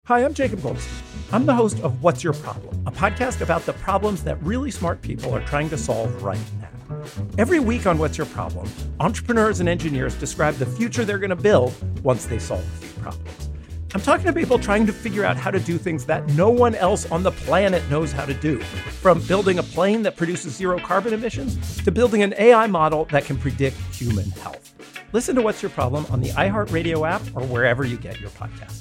Hi, I'm Jacob Goldstein. I'm the host of What's Your Problem, a podcast about the problems that really smart people are trying to solve right now. Every week on What's Your Problem, entrepreneurs and engineers describe the future they're going to build once they solve a few problems. I'm talking to people trying to figure out how to do things that no one else on the planet knows how to do, from building a plane that produces zero carbon emissions to building an AI model that can predict human health. Listen to What's Your Problem on the iHeartRadio app or wherever you get your podcasts.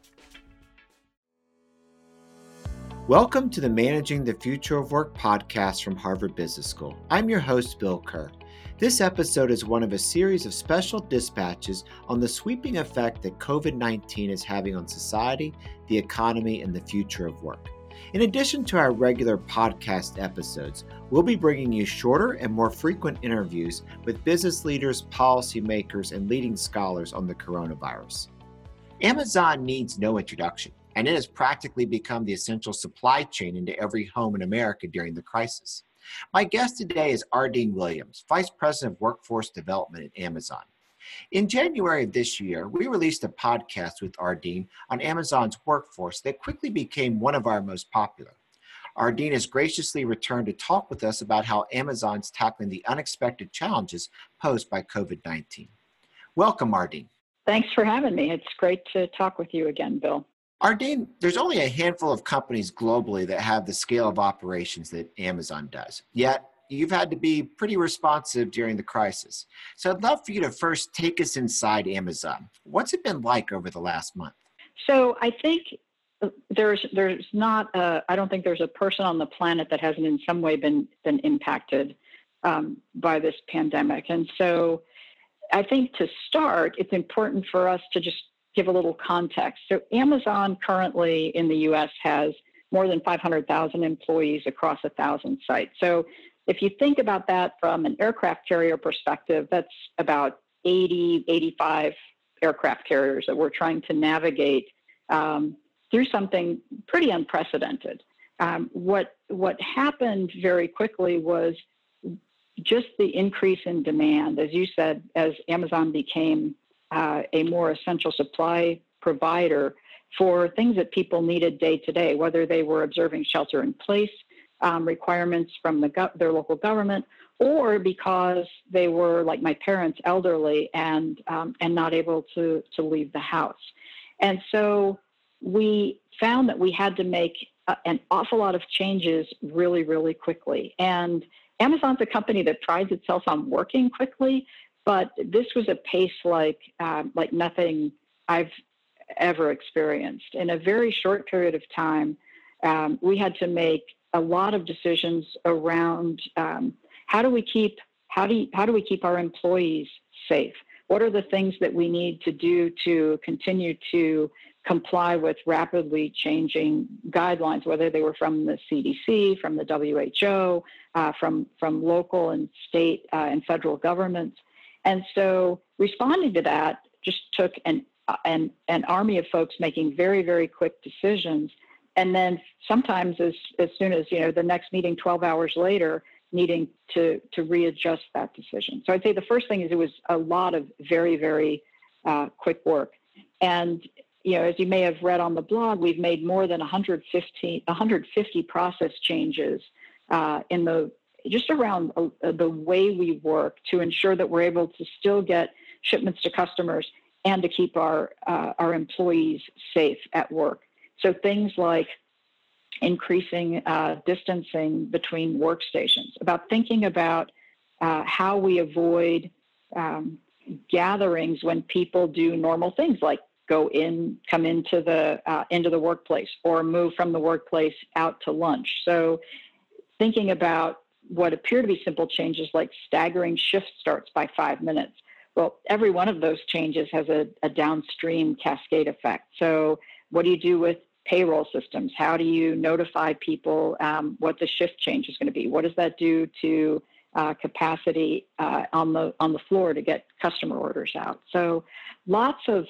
Welcome to the Managing the Future of Work podcast from Harvard Business School. I'm your host, Bill Kerr. This episode is one of a series of special dispatches on the sweeping effect that COVID-19 is having on society, the economy, and the future of work. In addition to our regular podcast episodes, we'll be bringing you shorter and more frequent interviews with business leaders, policymakers, and leading scholars on the coronavirus. Amazon needs no introduction, and it has practically become the essential supply chain into every home in America during the crisis. My guest today is Ardeen Williams, Vice President of Workforce Development at Amazon. In January of this year, we released a podcast with Ardeen on Amazon's workforce that quickly became one of our most popular. Ardeen has graciously returned to talk with us about how Amazon's tackling the unexpected challenges posed by COVID-19. Welcome, Ardeen. Thanks for having me. It's great to talk with you again, Bill. Ardeen, there's only a handful of companies globally that have the scale of operations that Amazon does. Yet, you've had to be pretty responsive during the crisis. So I'd love for you to first take us inside Amazon. What's it been like over the last month? So I think there's not I don't think there's a person on the planet that hasn't in some way been impacted by this pandemic. And so I think to start, it's important for us to just give a little context. So Amazon currently in the U.S. has more than 500,000 employees across 1,000 sites. So if you think about that from an aircraft carrier perspective, that's about 85 aircraft carriers that we're trying to navigate through something pretty unprecedented. What happened very quickly was just the increase in demand, as you said, as Amazon became a more essential supply provider for things that people needed day to day, whether they were observing shelter in place requirements from their local government, or because they were, like my parents, elderly and not able to leave the house. And so we found that we had to make an awful lot of changes really, really quickly. And Amazon's a company that prides itself on working quickly, but this was a pace like nothing I've ever experienced. In a very short period of time, we had to make a lot of decisions around how do we keep our employees safe? What are the things that we need to do to continue to comply with rapidly changing guidelines, whether they were from the CDC, from the WHO, from local and state and federal governments. And so responding to that just took an army of folks making very, very quick decisions. And then sometimes as soon as, the next meeting 12 hours later, needing to readjust that decision. So I'd say the first thing is it was a lot of very, very quick work. And, as you may have read on the blog, we've made more than 150 process changes just around the way we work to ensure that we're able to still get shipments to customers and to keep our employees safe at work. So things like increasing distancing between workstations, about thinking about how we avoid gatherings when people do normal things like come into the workplace or move from the workplace out to lunch. So thinking about what appear to be simple changes like staggering shift starts by 5 minutes. Well, every one of those changes has a downstream cascade effect. So what do you do with payroll systems? How do you notify people what the shift change is going to be? What does that do to capacity on the floor to get customer orders out? So lots of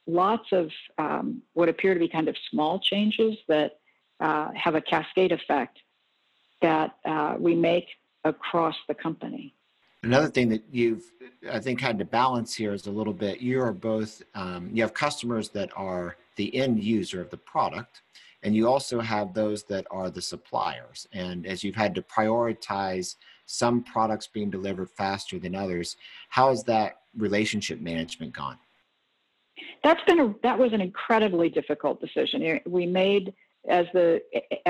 what appear to be kind of small changes that have a cascade effect that we make across the company. Another thing that you've, I think, had to balance here is a little bit, you are both, you have customers that are the end user of the product, and you also have those that are the suppliers. And as you've had to prioritize some products being delivered faster than others, how has that relationship management gone? That was an incredibly difficult decision. We made as the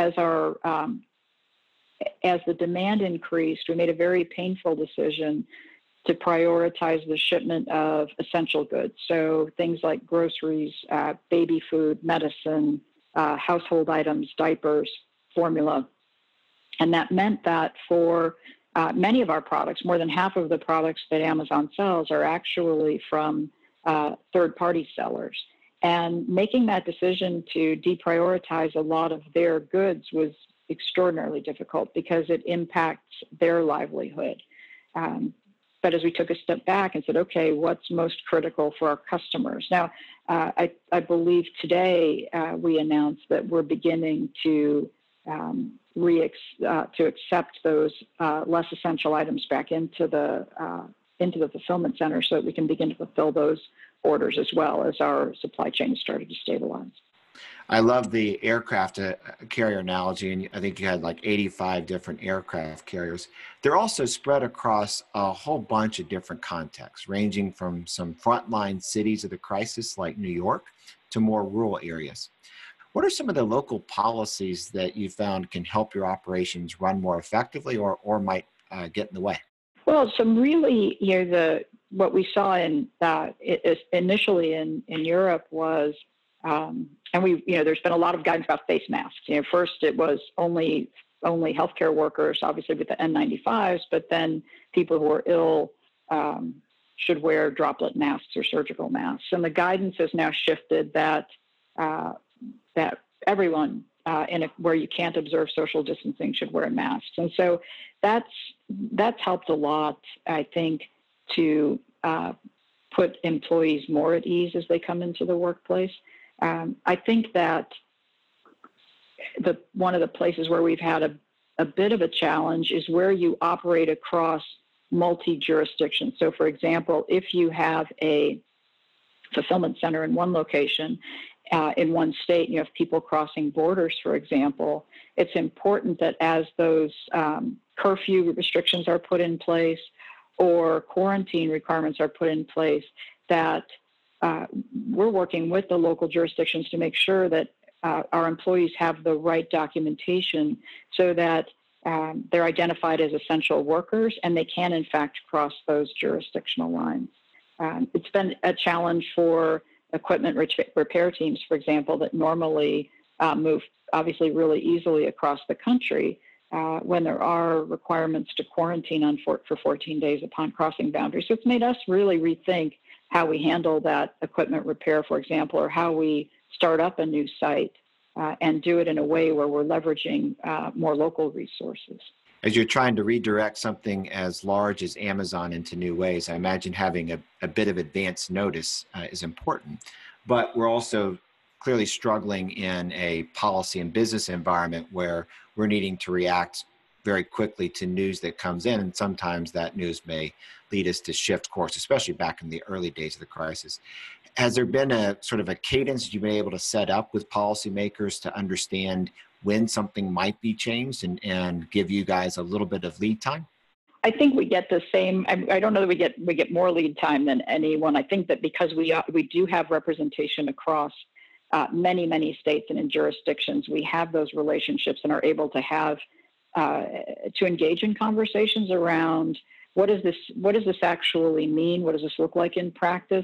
demand increased, we made a very painful decision to prioritize the shipment of essential goods. So things like groceries, baby food, medicine, household items, diapers, formula. And that meant that for many of our products, more than half of the products that Amazon sells are actually from third-party sellers. And making that decision to deprioritize a lot of their goods was extraordinarily difficult because it impacts their livelihood. But as we took a step back and said, okay, what's most critical for our customers? Now, I believe today we announced that we're beginning to accept those less essential items back into the fulfillment center so that we can begin to fulfill those orders as well as our supply chain started to stabilize. I love the aircraft carrier analogy, and I think you had like 85 different aircraft carriers. They're also spread across a whole bunch of different contexts, ranging from some frontline cities of the crisis like New York to more rural areas. What are some of the local policies that you found can help your operations run more effectively or might get in the way? Well, some really, what we saw initially in Europe was, and there's been a lot of guidance about face masks. First it was only healthcare workers, obviously with the N95s, but then people who are ill should wear droplet masks or surgical masks. And the guidance has now shifted that everyone where you can't observe social distancing should wear masks. And so that's helped a lot, I think, to put employees more at ease as they come into the workplace. I think that one of the places where we've had a bit of a challenge is where you operate across multi-jurisdictions. So, for example, if you have a fulfillment center in one location, in one state, you have people crossing borders, for example, it's important that as those curfew restrictions are put in place or quarantine requirements are put in place, that we're working with the local jurisdictions to make sure that our employees have the right documentation so that they're identified as essential workers and they can, in fact, cross those jurisdictional lines. It's been a challenge for equipment repair teams, for example, that normally move obviously really easily across the country when there are requirements to quarantine for 14 days upon crossing boundaries. So it's made us really rethink how we handle that equipment repair, for example, or how we start up a new site and do it in a way where we're leveraging more local resources. As you're trying to redirect something as large as Amazon into new ways, I imagine having a bit of advance notice is important. But we're also clearly struggling in a policy and business environment where we're needing to react very quickly to news that comes in, and sometimes that news may lead us to shift course, especially back in the early days of the crisis. Has there been a sort of a cadence you've been able to set up with policymakers to understand when something might be changed and give you guys a little bit of lead time? I think we get the same. I don't know that we get more lead time than anyone. I think that because we do have representation across many states and in jurisdictions, we have those relationships and are able to have to engage in conversations around what does this actually mean? What does this look like in practice?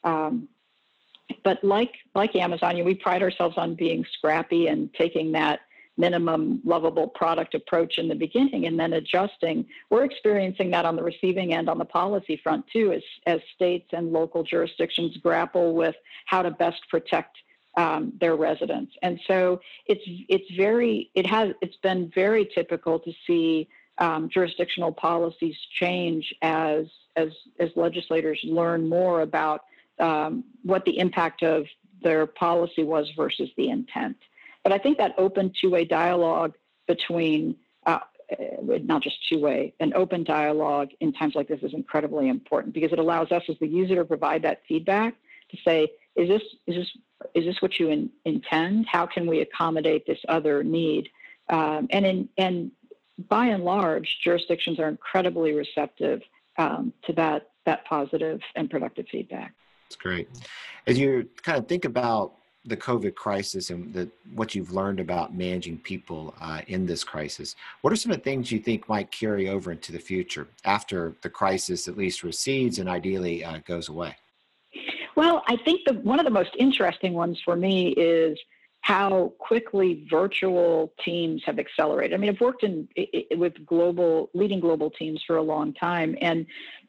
But like Amazon, we pride ourselves on being scrappy and taking that minimum lovable product approach in the beginning and then adjusting. We're experiencing that on the receiving end on the policy front too, as states and local jurisdictions grapple with how to best protect their residents. And so it's been very typical to see jurisdictional policies change as legislators learn more about what the impact of their policy was versus the intent. But I think that open two-way dialogue between, not just two-way, an open dialogue in times like this is incredibly important because it allows us as the user to provide that feedback to say, is this what you intend? How can we accommodate this other need? And by and large, jurisdictions are incredibly receptive to that positive and productive feedback. That's great. As you kind of think about the COVID crisis and what you've learned about managing people in this crisis, what are some of the things you think might carry over into the future after the crisis at least recedes and ideally goes away? Well, I think one of the most interesting ones for me is how quickly virtual teams have accelerated. I mean, I've worked with leading global teams for a long time, and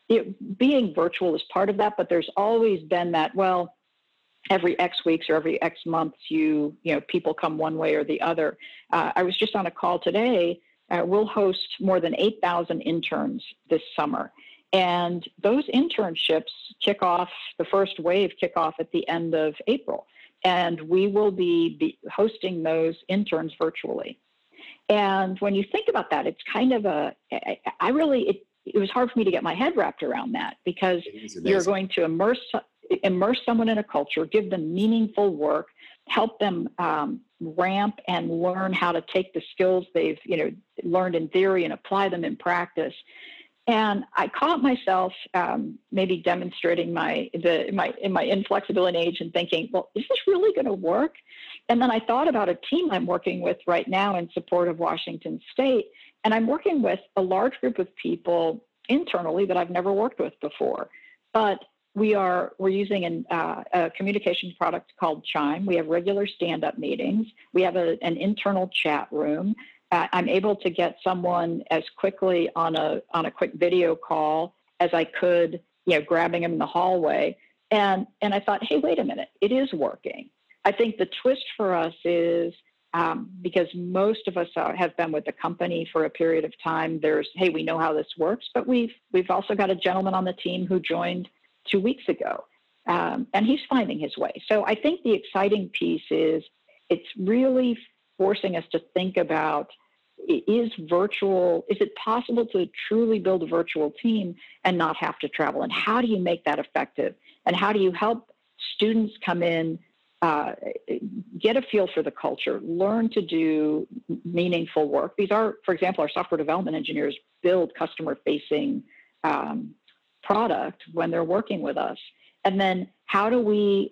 being virtual is part of that, but there's always been that, well, every X weeks or every X months, people come one way or the other. I was just on a call today. We'll host more than 8,000 interns this summer. And those internships the first wave kick off at the end of April. And we will be hosting those interns virtually. And when you think about that, it's kind of it was hard for me to get my head wrapped around that, because you're going to immerse someone in a culture, give them meaningful work, help them ramp and learn how to take the skills they've learned in theory and apply them in practice. And I caught myself maybe demonstrating my inflexibility age and thinking, well, is this really going to work? And then I thought about a team I'm working with right now in support of Washington State, and I'm working with a large group of people internally that I've never worked with before. But we're using a communications product called Chime. We have regular stand-up meetings. We have an internal chat room. I'm able to get someone as quickly on a quick video call as I could, grabbing them in the hallway. And I thought, hey, wait a minute, it is working. I think the twist for us is because most of us have been with the company for a period of time. Hey, we know how this works, but we've also got a gentleman on the team who joined 2 weeks ago, and he's finding his way. So I think the exciting piece is it's really forcing us to think about, is it possible to truly build a virtual team and not have to travel? And how do you make that effective? And how do you help students come in, get a feel for the culture, learn to do meaningful work? These are, for example, our software development engineers build customer-facing product when they're working with us. And then how do we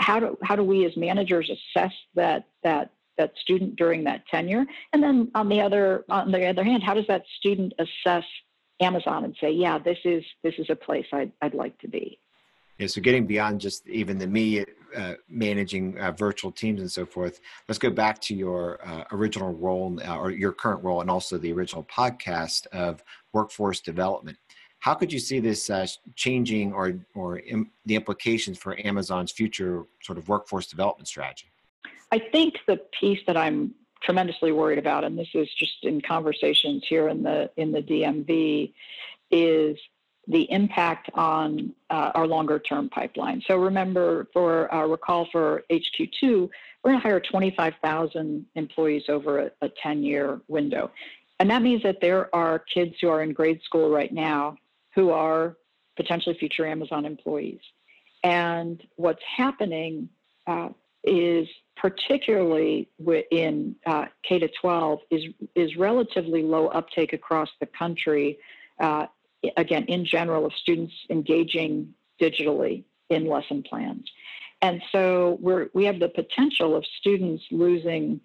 as managers assess that student during that tenure? And then on the other hand, how does that student assess Amazon and say, yeah, this is a place I'd like to be? Yeah, so getting beyond just even the me managing virtual teams and so forth, let's go back to your original role or your current role, and also the original podcast of workforce development. How could you see this changing or the implications for Amazon's future sort of workforce development strategy? I think the piece that I'm tremendously worried about, and this is just in conversations here in the DMV, is the impact on our longer term pipeline. So recall for HQ2, we're going to hire 25,000 employees over a 10-year window. And that means that there are kids who are in grade school right now who are potentially future Amazon employees. And what's happening is, particularly in K-12, is relatively low uptake across the country, again, in general, of students engaging digitally in lesson plans. And so we have the potential of students losing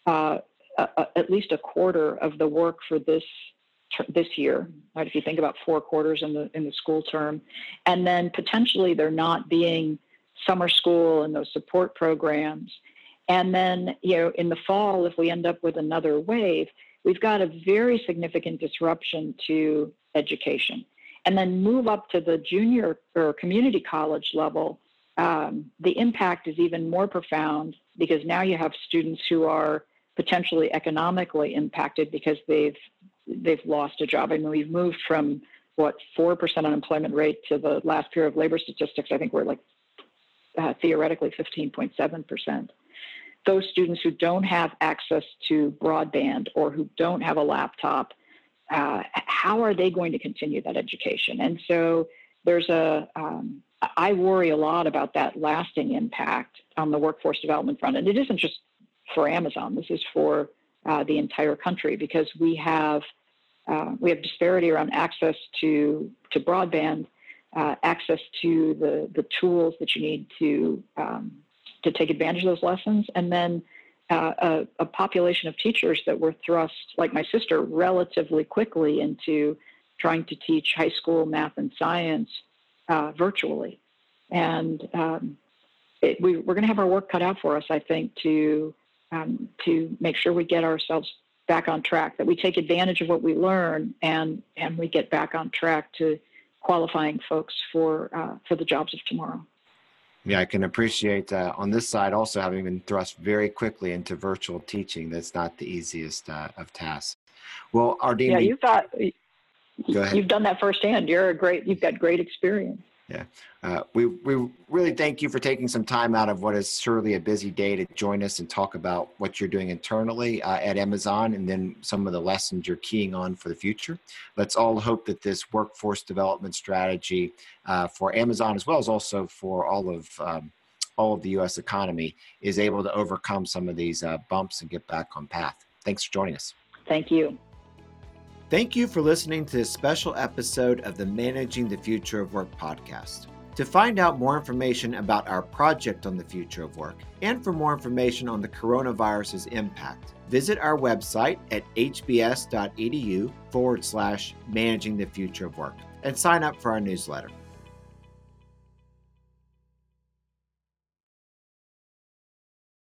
at least a quarter of the work for this year, right? If you think about 4 quarters in the school term, and then potentially there not being summer school and those support programs. And then, in the fall, if we end up with another wave, we've got a very significant disruption to education. And then move up to the junior or community college level, the impact is even more profound, because now you have students who are potentially economically impacted because they've lost a job. I mean, we've moved from 4% unemployment rate to the last Bureau of Labor Statistics. I think we're theoretically 15.7%. Those students who don't have access to broadband or who don't have a laptop, how are they going to continue that education? And so there's a I worry a lot about that lasting impact on the workforce development front. And it isn't just for Amazon. This is for the entire country, because we have disparity around access to broadband, access to the tools that you need to take advantage of those lessons, and then a population of teachers that were thrust, like my sister, relatively quickly into trying to teach high school math and science virtually. And we're going to have our work cut out for us, I think, to make sure we get ourselves back on track, that we take advantage of what we learn and we get back on track to qualifying folks for the jobs of tomorrow. Yeah, I can appreciate on this side also having been thrust very quickly into virtual teaching. That's not the easiest of tasks. Well, Ardeen, you've done that firsthand. You've got great experience. Yeah, we really thank you for taking some time out of what is surely a busy day to join us and talk about what you're doing internally at Amazon, and then some of the lessons you're keying on for the future. Let's all hope that this workforce development strategy for Amazon, as well as also for all of the U.S. economy, is able to overcome some of these bumps and get back on path. Thanks for joining us. Thank you. Thank you for listening to this special episode of the Managing the Future of Work podcast. To find out more information about our project on the future of work, and for more information on the coronavirus's impact, visit our website at hbs.edu/managing the future of work and sign up for our newsletter.